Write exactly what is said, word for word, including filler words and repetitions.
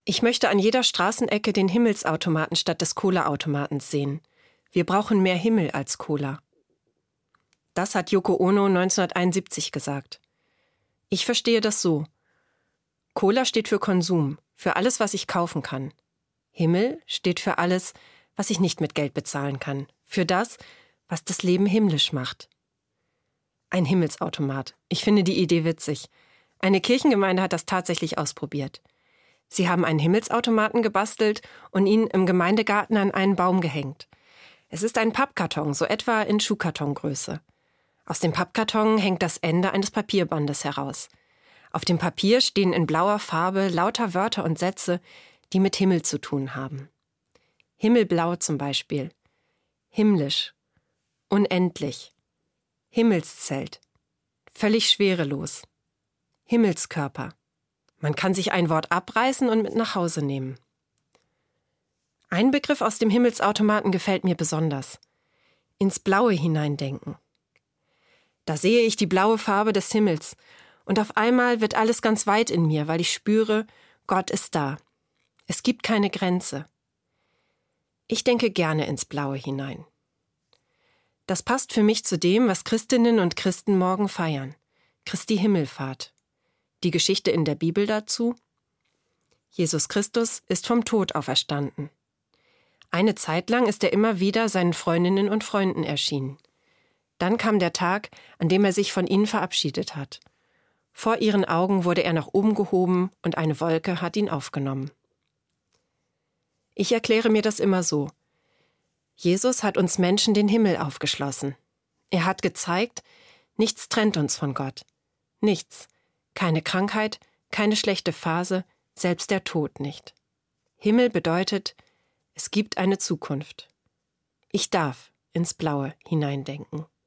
Ich möchte an jeder Straßenecke den Himmelsautomaten statt des Cola-Automatens sehen. Wir brauchen mehr Himmel als Cola. Das hat Yoko Ono neunzehnhunderteinundsiebzig gesagt. Ich verstehe das so. Cola steht für Konsum, für alles, was ich kaufen kann. Himmel steht für alles, was ich nicht mit Geld bezahlen kann. Für das, was das Leben himmlisch macht. Ein Himmelsautomat. Ich finde die Idee witzig. Eine Kirchengemeinde hat das tatsächlich ausprobiert. Sie haben einen Himmelsautomaten gebastelt und ihn im Gemeindegarten an einen Baum gehängt. Es ist ein Pappkarton, so etwa in Schuhkartongröße. Aus dem Pappkarton hängt das Ende eines Papierbandes heraus. Auf dem Papier stehen in blauer Farbe lauter Wörter und Sätze, die mit Himmel zu tun haben. Himmelblau zum Beispiel. Himmlisch. Unendlich. Himmelszelt. Völlig schwerelos. Himmelskörper. Man kann sich ein Wort abreißen und mit nach Hause nehmen. Ein Begriff aus dem Himmelsautomaten gefällt mir besonders. Ins Blaue hineindenken. Da sehe ich die blaue Farbe des Himmels und auf einmal wird alles ganz weit in mir, weil ich spüre, Gott ist da. Es gibt keine Grenze. Ich denke gerne ins Blaue hinein. Das passt für mich zu dem, was Christinnen und Christen morgen feiern. Christi Himmelfahrt. Die Geschichte in der Bibel dazu? Jesus Christus ist vom Tod auferstanden. Eine Zeit lang ist er immer wieder seinen Freundinnen und Freunden erschienen. Dann kam der Tag, an dem er sich von ihnen verabschiedet hat. Vor ihren Augen wurde er nach oben gehoben und eine Wolke hat ihn aufgenommen. Ich erkläre mir das immer so. Jesus hat uns Menschen den Himmel aufgeschlossen. Er hat gezeigt, nichts trennt uns von Gott. Nichts. Keine Krankheit, keine schlechte Phase, selbst der Tod nicht. Himmel bedeutet, es gibt eine Zukunft. Ich darf ins Blaue hineindenken.